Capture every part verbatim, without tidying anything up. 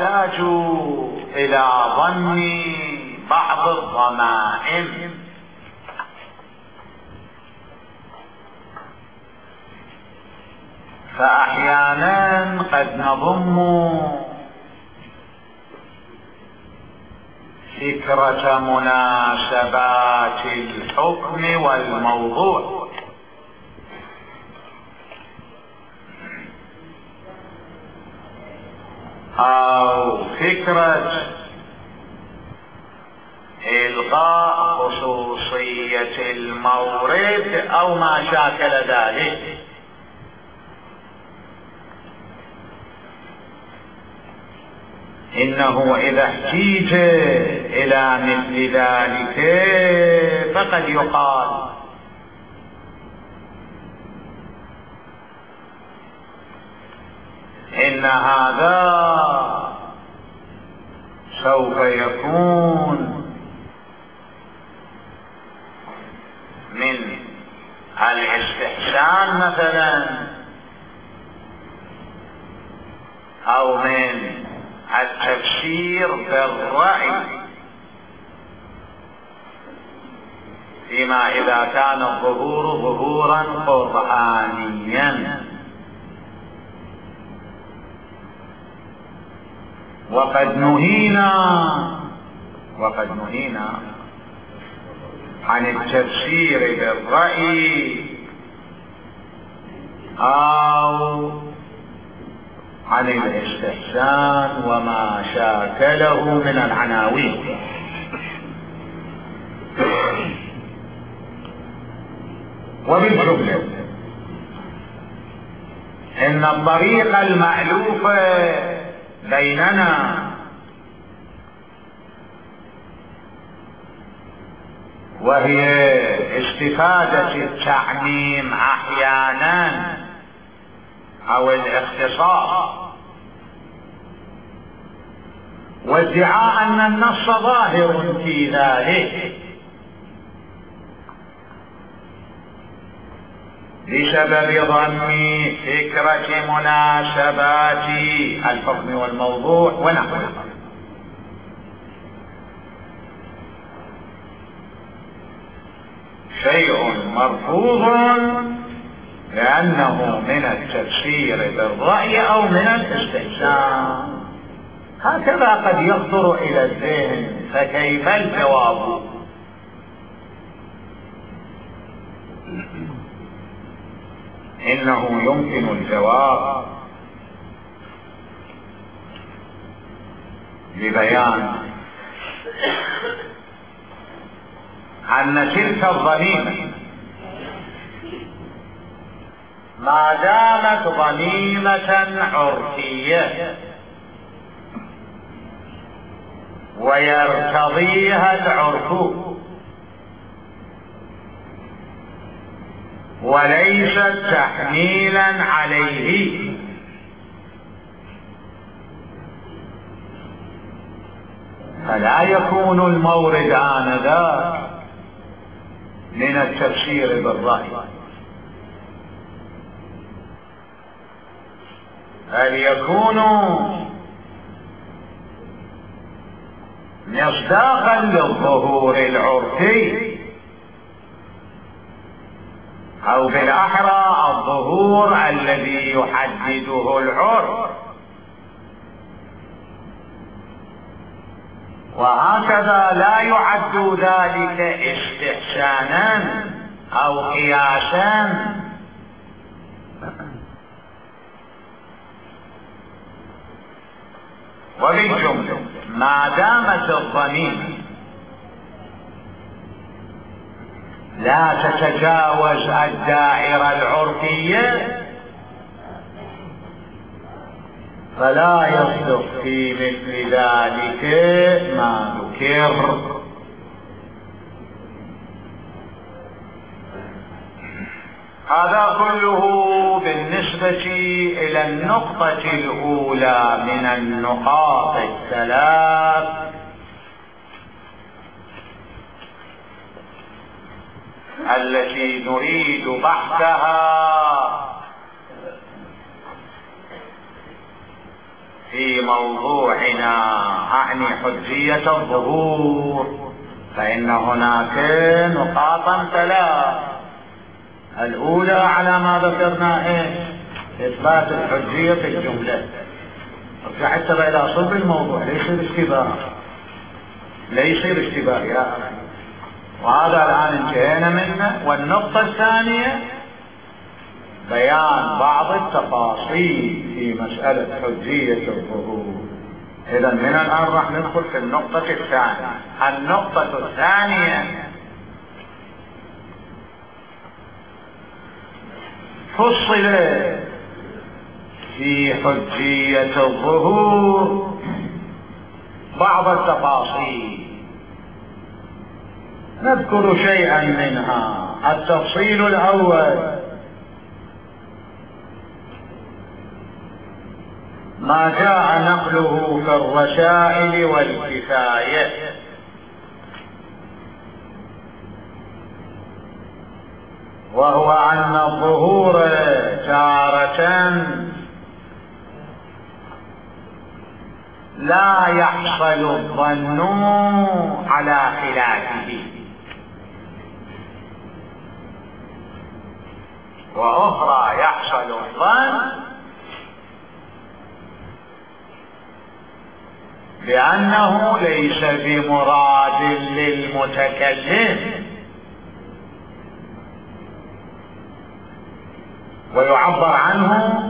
يحتاج إلى ظن بعض الضمائم. فأحيانا قد نضم فكرة مناسبات الحكم والموضوع، أو فكرة إلغاء خصوصية المورد أو ما شاكل ذلك. إنه إذا احتيج إلى مثل ذلك فقد يقال إن هذا سوف يكون من الاستحسان مثلا، أو من التفسير بالرأي، فيما إذا كان الظهور ظهورا قرآنيا. وقد نهينا وقد نهينا عن التفسير بالرأي أو عن الاستحسان وما شاكله من العناوين. وبالجملة إن الطريقة المألوفة بيننا وهي استفادة التعميم أحيانا أو الاختصاص، وادعاء أن النص ظاهر في ذلك بسبب ضم فكرة مناسبات الحكم والموضوع ونحوه. شيء مرفوض لأنه من التفسير بالرأي أو من الاستحسان. هكذا قد يخطر إلى الذهن، فكيف الجواب؟ إنه يمكن الجواب ببيان أن تلك الضميمة ما دامت ضميمة عرفية ويرتضيها العرف وليست تحميلا عليه، فلا يكون المورد آنذاك من التفسير بالرأي، بل يكون مصداقا للظهور العرفي، أو بالأحرى الظهور الذي يحدده العرف. وهكذا لا يعد ذلك استحسانا أو قياسا، وبالجملة ما دامت الضميمة لا تتجاوز الدائرة العرفية فلا يصدق في مثل ذلك ما ذكر. هذا كله بالنسبة إلى النقطة الأولى من النقاط الثلاث التي نريد بحثها في موضوعنا أعني حجية الظهور، فإن هناك نقاطا ثلاث. الأولى على ما ذكرنا إيه؟ إثبات الحجية في الجملة. حتى إلى صلب الموضوع ليس اشتباه، ليس اشتباه يا أخي. وهذا الآن انتهينا منه. والنقطة الثانية بيان بعض التفاصيل في مسألة حجية الظهور. إذا من الآن راح ندخل في النقطة الثانية. النقطة الثانية فصل في حجية الظهور بعض التفاصيل، نذكر شيئا منها. التفصيل الأول ما جاء نقله في الرسائل والكفاية، وهو أن الظهور تارة لا يحصل الظن على خلافه، وأخرى يحصل الظن بأنه ليس بمراد للمتكلم، ويعبر عنه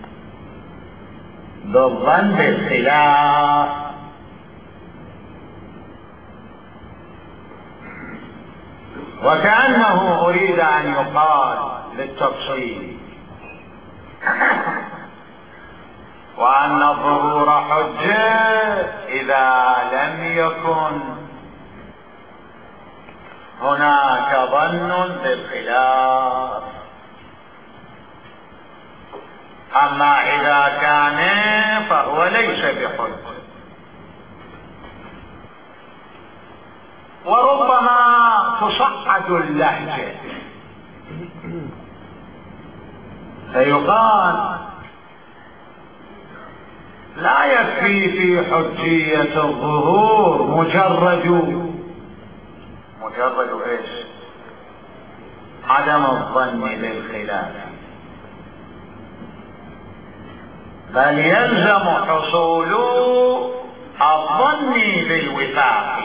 بالظن بالخلاف. وكأنه أريد أن يقال للتفصيل وأن الظهور حجة إذا لم يكن هناك ظن بالخلاف، أما إذا كان فهو ليس بحجة. وربما تصعد اللهجة فيقال لا يكفي في حجية الظهور مجرد مجرد ايش؟ عدم الظن بالخلاف، بل يلزم حصول الظن بالوفاق،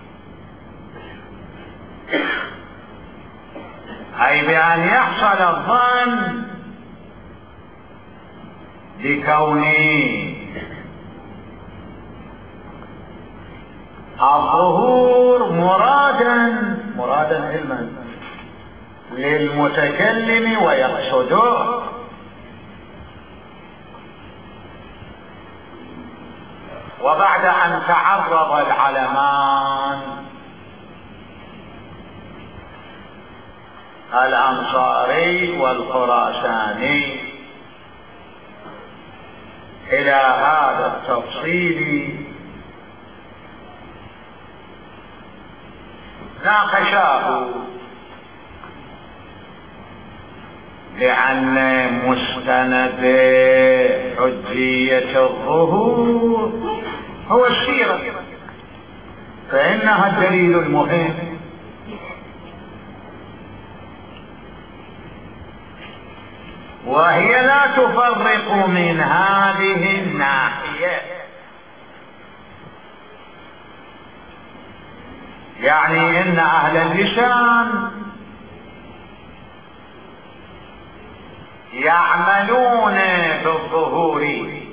أي بأن يحصل الظن بكون الظهور مرادا مرادا علما للمتكلم ويقصده، وبعد أن تعرض العلمان الأنصاري والخراساني إلى هذا التفصيل ناقشاه لأن مستند حجية الظهور هو السيرة، فإنها الدليل المهم. وهي لا تفرق من هذه الناحية، يعني إن أهل اللسان يعملون بالظهور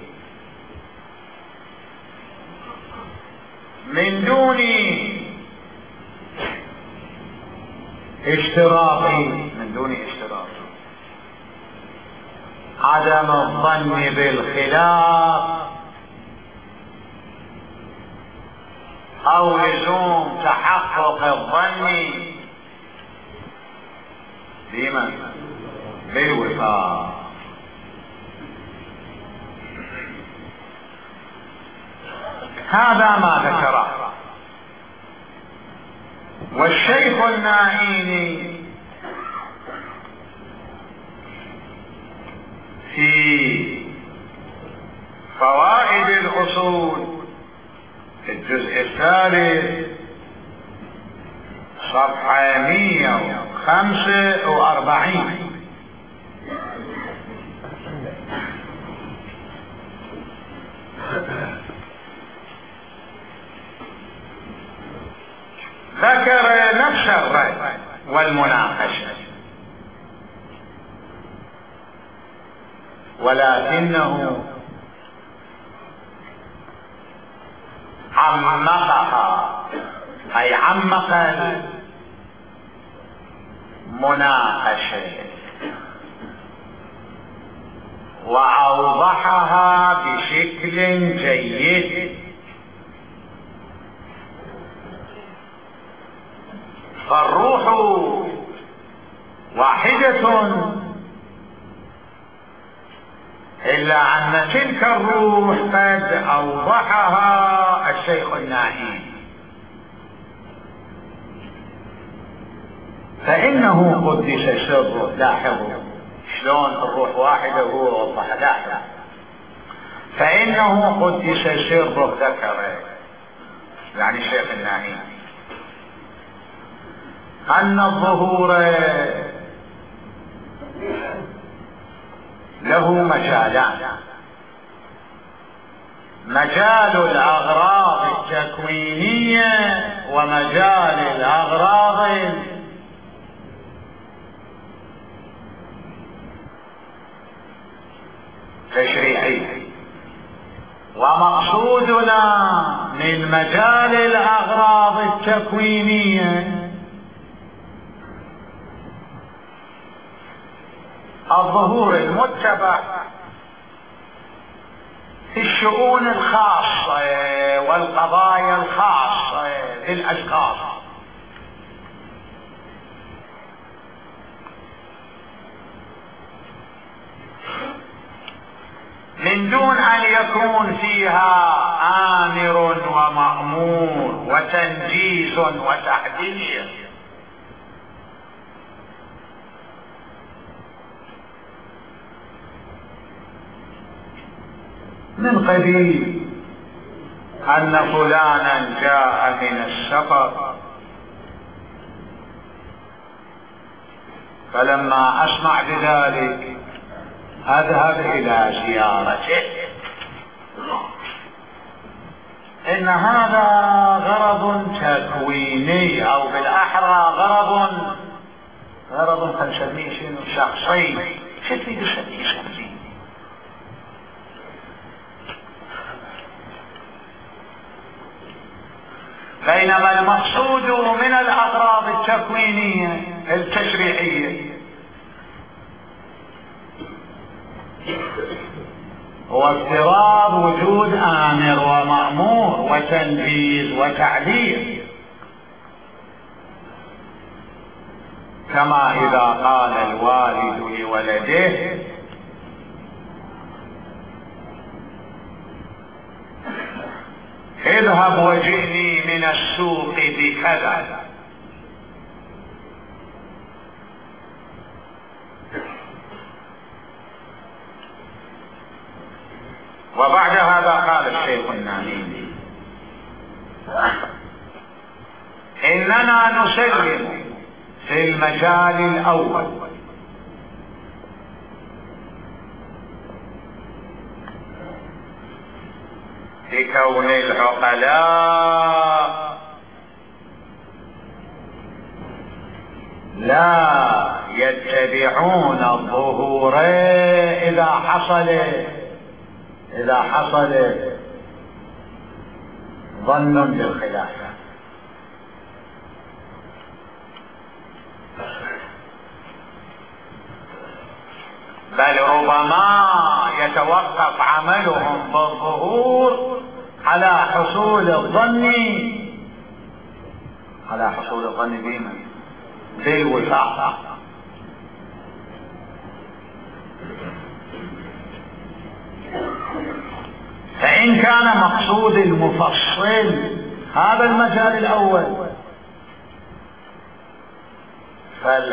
من دون اشتراط من دون اشتراط عدم الظن بالخلاف أو لزوم تحقق الظن بمن؟ بالوفاق. هذا ما ذكره. والشيخ النائيني في فوائد الأصول في الجزء الثالث صفحة مئة وخمسة وأربعين. ذكر نفس الرد والمناقشة، ولكنه عمقها، أي عمق المناقشة وأوضحها بشكل جيد. فالروح واحدة، إلا أن تلك الروح قد أوضحها الشيخ الناهين، فإنه قدس سره. لاحظوا شلون الروح واحدة وهو وضح. لاحظوا فإنه قدس سره ذكر، يعني الشيخ الناهين، أن الظهور له مجالان: مجال الأغراض التكوينية ومجال الأغراض التشريعية. ومقصودنا من مجال الأغراض التكوينية الظهور المتبع في الشؤون الخاصة والقضايا الخاصة للأشخاص، من دون أن يكون فيها آمر ومأمور وتنجيز وتحذير. من قبيل أن فلانا جاء من السفر، فلما أسمع بذلك أذهب إلى زيارته. إن هذا غرض تكويني، أو بالأحرى غرض غرض خنسميه شنو شخصي. شو تريد تسميه شخصي؟ بينما المقصود من الأغراض التكوينية التشريعية هو افتراض وجود آمر ومأمور وتنفيذ وتعليل، كما إذا قال الوالد لولده: اذهب وجئني من السوق بكذا. وبعد هذا قال الشيخ الناهين: إننا نسلم في المجال الأول بكون العقلاء لا يتبعون الظهور إذا حصل إذا حصل ظن بالخلاف، بل ربما يتوقف عملهم بالظهور على حصول الظن على حصول الظن بما بالوفاق. فإن كان مقصود المفصل هذا المجال الأول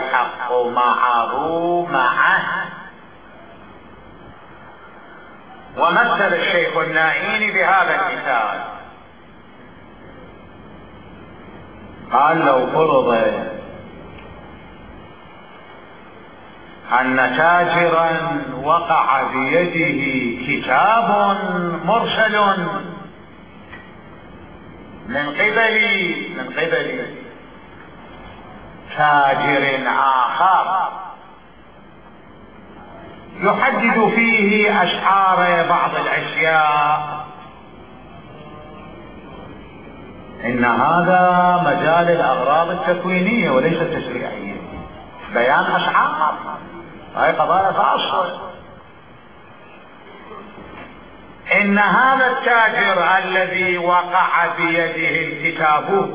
فالحق معه معه ومثل الشيخ النائيني بهذا المثال، قال لو فرض أن تاجرا وقع بيده كتاب مرسل من قبل من قبل تاجر آخر يحدد فيه أسعار بعض الأشياء، إن هذا مجال الأغراض التكوينية وليس التشريعية، بيان أسعار، هاي قضايا خاصة. إن هذا التاجر الذي وقع بيده الكتاب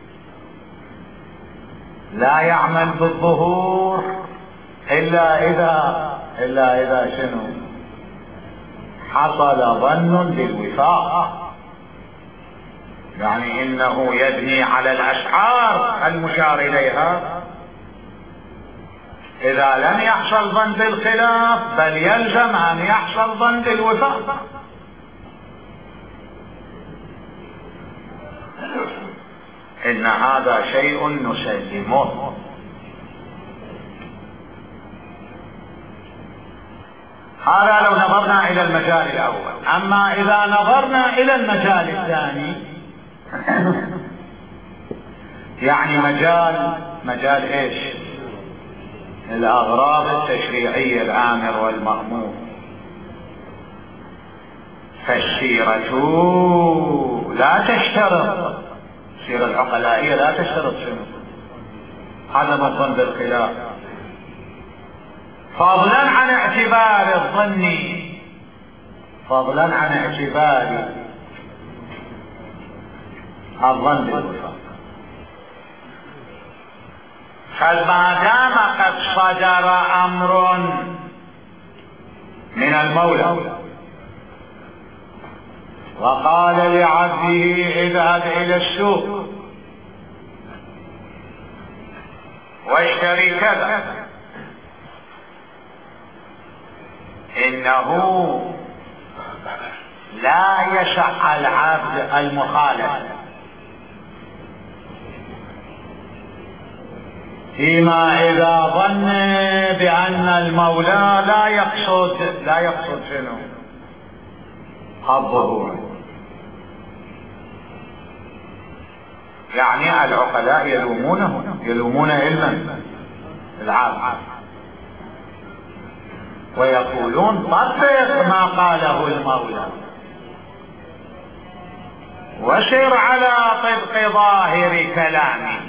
لا يعمل بالظهور إلا إذا إلا إذا شنو حصل ظن بالوفاق، يعني إنه يبني على الأسعار المشار إليها، إذا لم يحصل ظن بالخلاف بل يلزم أن يحصل ظن بالوفاق. إن هذا شيء نسلمه. هذا لو نظرنا إلى المجال الأول. أما إذا نظرنا إلى المجال الثاني يعني مجال مجال إيش؟ الأغراض التشريعية الآمر والمأمور، فالسيرة لا تشترط، السيرة العقلائية لا تشترط شنو؟ عدم الظن بالخلاف، فضلا عن اعتبار الظن، فضلا عن اعتبار الظن بالوفاق. فما دام قد صدر امر من المولى وقال لعبده اذهب الى السوق واشتري كذا، انه لا يشع العبد المخالف فيما اذا ظن بان المولى لا يقصد لا يقصد شنو؟ الظهور. يعني العقلاء يلومونه يلومون علما العبد ويقولون طبق ما قاله المولى وسر على طبق ظاهر كلامه،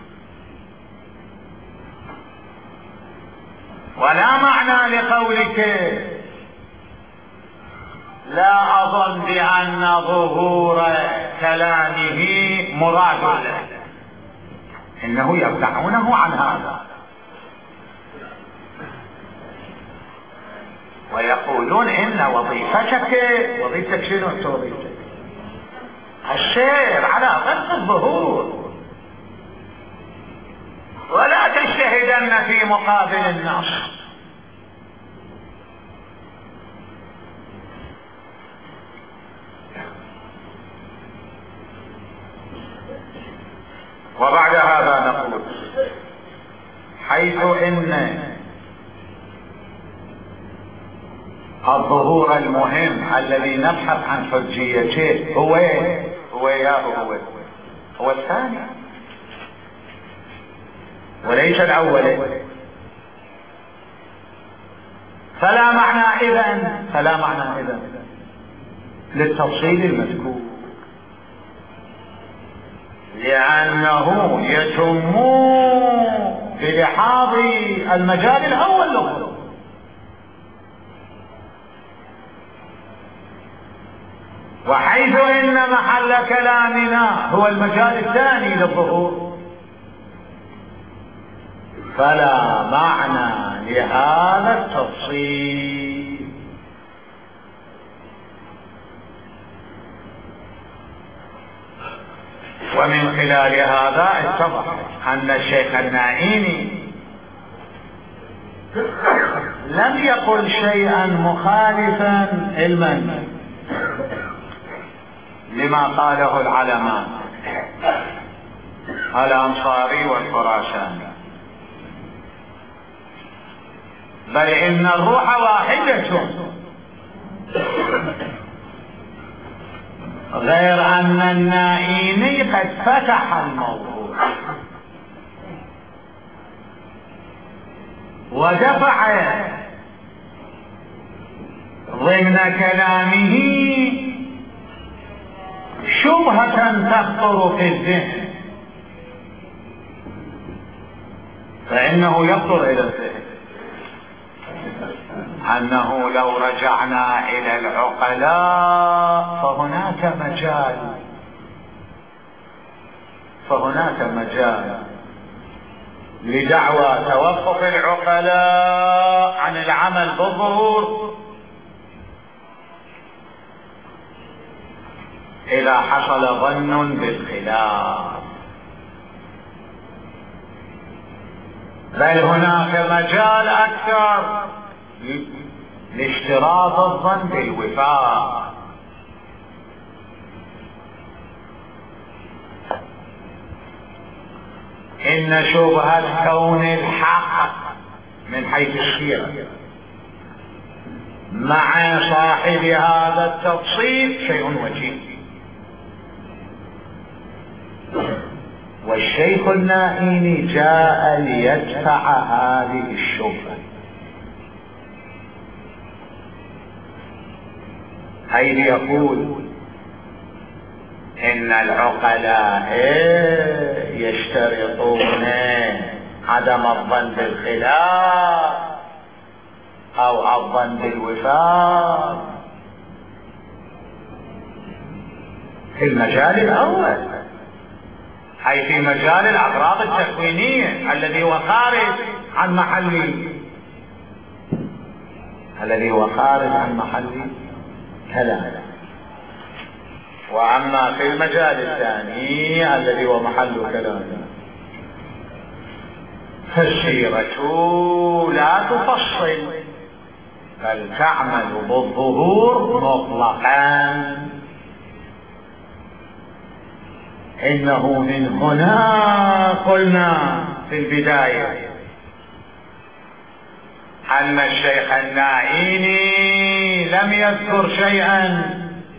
ولا معنى لقولك لا أظن بأن ظهور كلامه مراد له، إنه يبدعونه عن هذا ويقولون إن وظيفتك وظيفتك شنو؟ وظيفتك السير على طبق الظهور، ولا تجتهدن في مقابل النص. وبعد هذا نقول حيث ان الظهور المهم الذي نبحث عن حجيته هو هو يا هو هو الثاني وليس الاول، فلا معنى اذن فلا معنى اذن للتفصيل المذكور، لأنه يتم بلحاظ المجال الأول له، وحيث إن محل كلامنا هو المجال الثاني للظهور فلا معنى لهذا التفصيل. ومن خلال هذا اتضح أن الشيخ النائيني لم يقل شيئا مخالفا علما لما قاله العلمان الأنصاري والخراساني، بل إن الروح واحدة، غير أن النائيني قد فتح الموضوع ودفع ضمن كلامه شبهة تخطر في الذهن، فإنه يخطر إلى الذهن أنه لو رجعنا إلى العقلاء فهناك مجال فهناك مجال لدعوى توقف العقلاء عن العمل بالظهور إذا حصل ظن بالخلاف، بل هناك مجال أكثر لاشتراط الظن بالوفاق. إن شبهة كون الحق من حيث السيرة مع صاحب هذا التفصيل شيء وجيه، والشيخ النائيني جاء ليدفع هذه الشبهة، حيث يقول إن العقلاء يشترطون عدم الظن بالخلاف أو الظن بالوفاق في المجال الأول، أي في مجال الأغراض التكوينية الذي هو خارج عن محل الذي هو خارج عن محل كلام. وأما في المجال الثاني الذي هو محل كلامنا فالسيرة لا تفصل بل تعمل بالظهور مطلقا. إنه من هنا قلنا في البداية أن الشيخ النائيني لم يذكر شيئا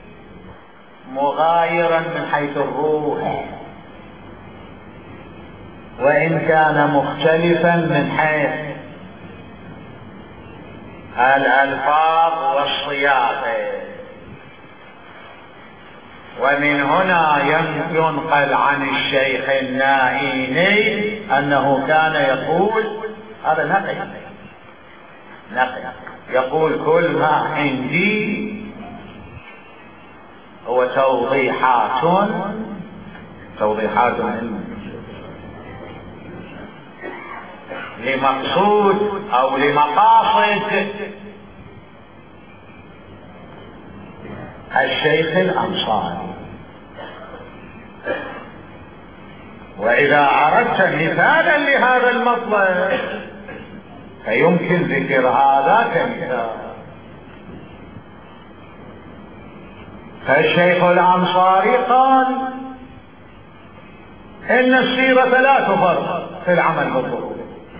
مغايرا من حيث الروح، وإن كان مختلفا من حيث الألفاظ والصياغة. ومن هنا ينقل عن الشيخ النائيني أنه كان يقول، هذا نقل نقل يقول كل ما عندي هو توضيحات توضيحات لمقصود أو لمقاصد الشيخ الأنصاري. وإذا أردت مثالا لهذا المطلب فيمكن ذكر هذا كمثال. فالشيخ الأنصاري قال إن السيرة لا تفرق في العمل بالظهور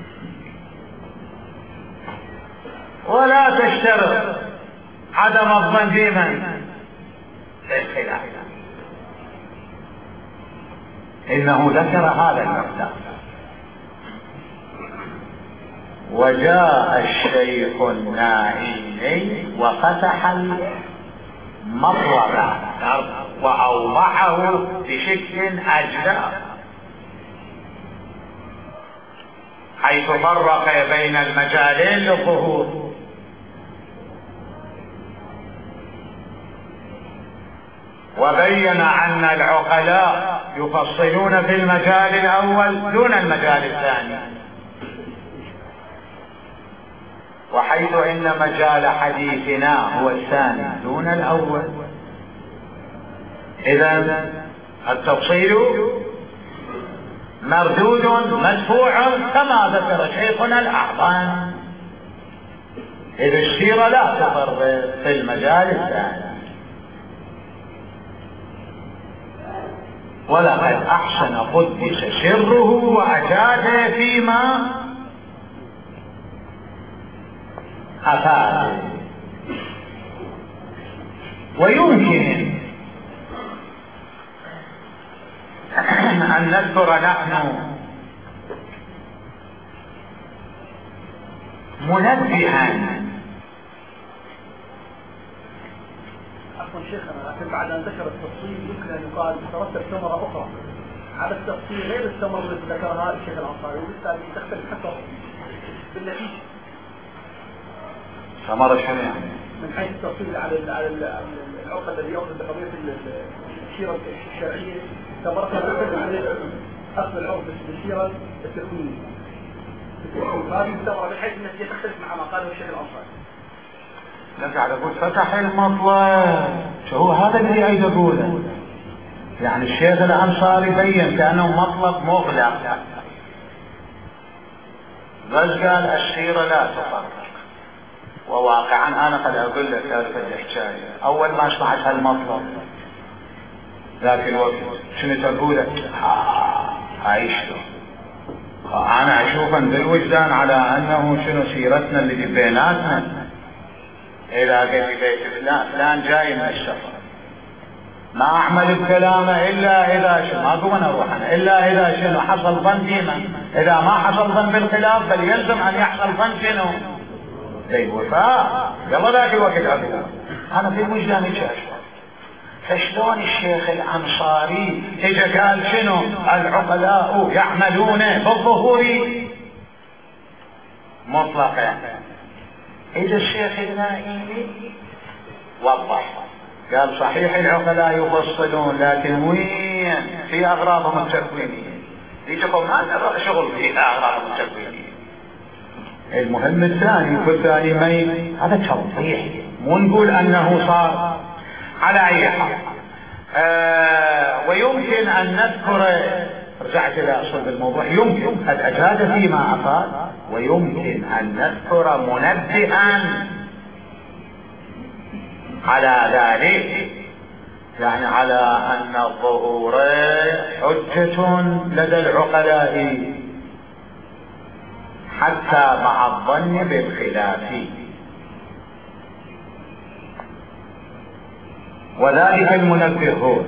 ولا تشترط عدم الظن بمن بالخلاف. إنه ذكر هذا المبدأ. وجاء الشيخ النائيني وفتح المطلب وأوضحه بشكل أجزاء، حيث فرق بين المجالين للظهور، وبين أن العقلاء يفصلون في المجال الأول دون المجال الثاني، وحيث إن مجال حديثنا هو الثاني دون الأول، إذن التفصيل مردود مدفوع كما ذكر شيخنا الأعظم. إذ السيرة لا تفرق في المجال الثاني. ولقد أحسن قدس سره وأجاد فيما أفاد. ويمكن أن نذكر نحن منبها. عفوا شيخنا، لكن بعد أن ذكر التفصيل يمكن أن يقال ترتب ثمرة أخرى على التفصيل غير الثمرة التي ذكرها الشيخ الأنصاري، وبالتالي تختلف حتى بالنتيجة. ثمرة شنو يعني؟ من حيث التفصيل على على العقد الذي يأخذ بقضية السيرة الشرعية، ثمرتها تختلف عن أخذ العقد بالسيرة التكوينية. هذه الثمرة بحيث النتيجة تختلف مع ما قاله الشيخ الأنصاري. لك على قول فتح المطلب، شو هو هذا اللي عايز اقوله. يعني الشيخ الأنصاري بين كأنه مطلب مغلق، بس قال السيرة لا تفرق. وواقعا انا قد اقول لك تعرف الحكايه، اول ما سمعت هالمطلب ذاك الوقت شنو تقول؟ عايشته انا اشوفا بالوجدان على انه شنو سيرتنا اللي بيناتنا. اذا قلت بيت فلان فلان جاي من السفر، ما احمل الكلام الا اذا شنو، ما اقوم انا اروح انا الا اذا شنو حصل ظن فيما، اذا ما حصل ظن بالخلاف بل يلزم ان يحصل ظن شنو بالوفاء. يلا ذاك الوقت اقول انا في وجداني شايف فشلون الشيخ الأنصاري اجا قال شنو العقلاء يعملون بالظهور مطلقا. اذا الشيخ النائمي وضح قال صحيح العقلاء يفصلون، لكن وين في اغراضهم التكوينيه، يجيكم هذا شغل في اغراضهم التكوينيه. المهم الثاني والثاني مين، هذا توضيح، مو نقول انه صار على اي حال. آه ويمكن ان نذكر، رجعت الى اصل الموضوع، يمكن قد اجاد فيما افاد، ويمكن ان نذكر منبها على ذلك، يعني على ان الظهور حجة لدى العقلاء حتى مع الظن بالخلاف. وذلك المنبه هو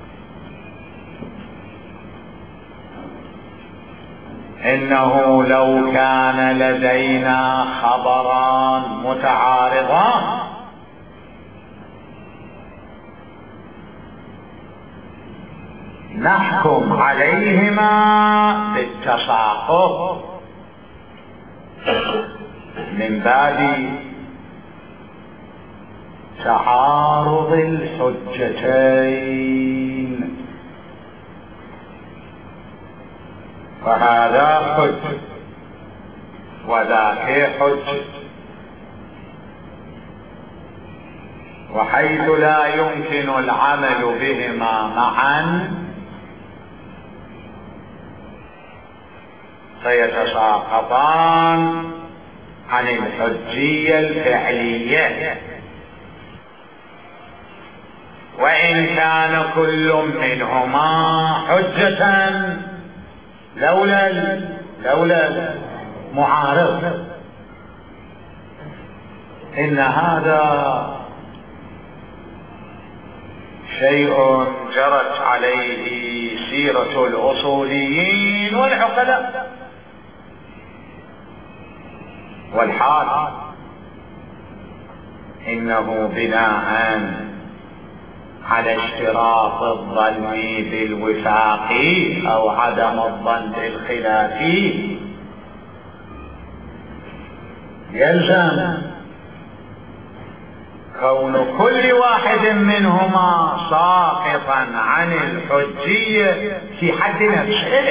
انه لو كان لدينا خبران متعارضان نحكم عليهما بالتساقط من باب تعارض الحجتين، فهذا حج وذاك حج، وحيث لا يمكن العمل بهما معا فيتساقطان عن الحجية الفعلية، وإن كان كل منهما حجة لولا لولا المعارض. إن هذا شيء جرت عليه سيرة الأصوليين والعقلاء، والحال إنه بناء على اشتراط الظن بالوفاق او عدم الظن بالخلاف يلزم كون كل واحد منهما ساقطا عن الحجية في حد نفسه،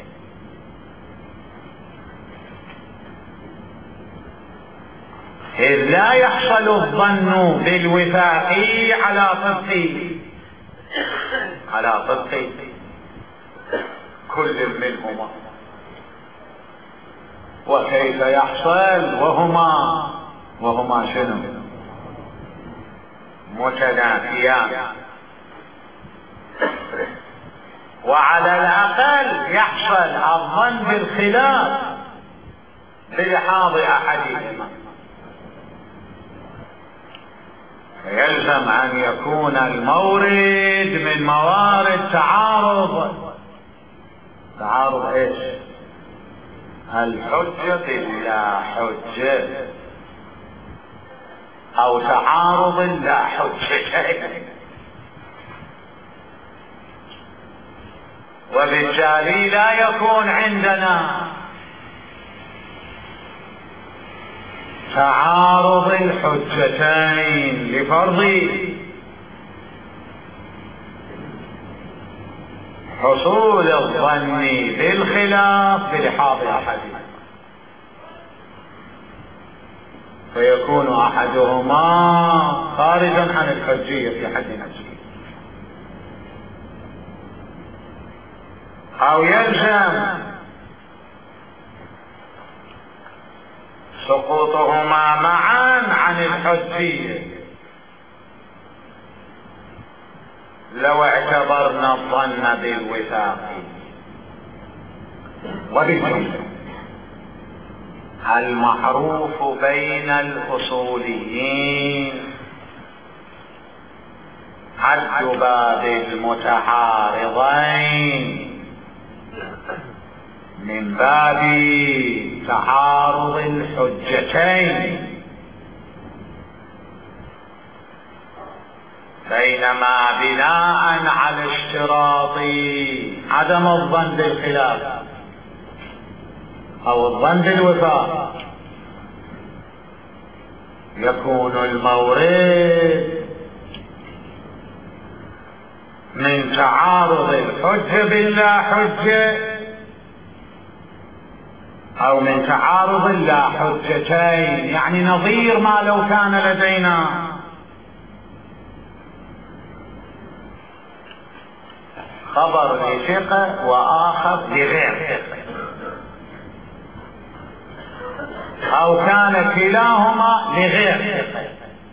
إذ لا يحصل الظن بالوفاق على طبق على طبق كل منهما، وكيف يحصل وهما وهما شنو؟ متنافيان. وعلى الأقل يحصل الظن بالخلاف بلحاظ أحدهما، فيلزم أن يكون المورد من موارد تعارض. تعارض ايش؟ الحجة باللا حجة، او تعارض لا حجتين، وبالتالي لا يكون عندنا تعارض الحجتين لفرض حصول الظن بالخلاف بلحاظ احدهما، فيكون احدهما خارجا عن الحجية في حد نفسه، او يلزم سقوطهما معا عن الحجية لو اعتبرنا الظن بالوثاق. وبالجملة المعروف بين الأصوليين حد باب المتعارضين من باب تعارض الحجتين، بينما بناء على اشتراط عدم الظن بالخلاف او الظن بالوفاق يكون المورد من تعارض الحجة باللا حجة او من تعارض اللا حجتين، يعني نظير ما لو كان لدينا خبر لثقة واخر لغير ثقة، او كان كلاهما لغير ثقة،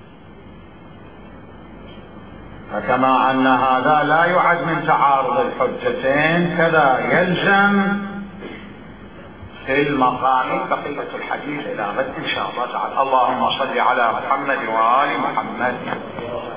فكما ان هذا لا يعد من تعارض الحجتين كذا يلزم في المقام بقية الحديث إلى غد إن شاء الله تعالى. اللهم صل على محمد وآل محمد.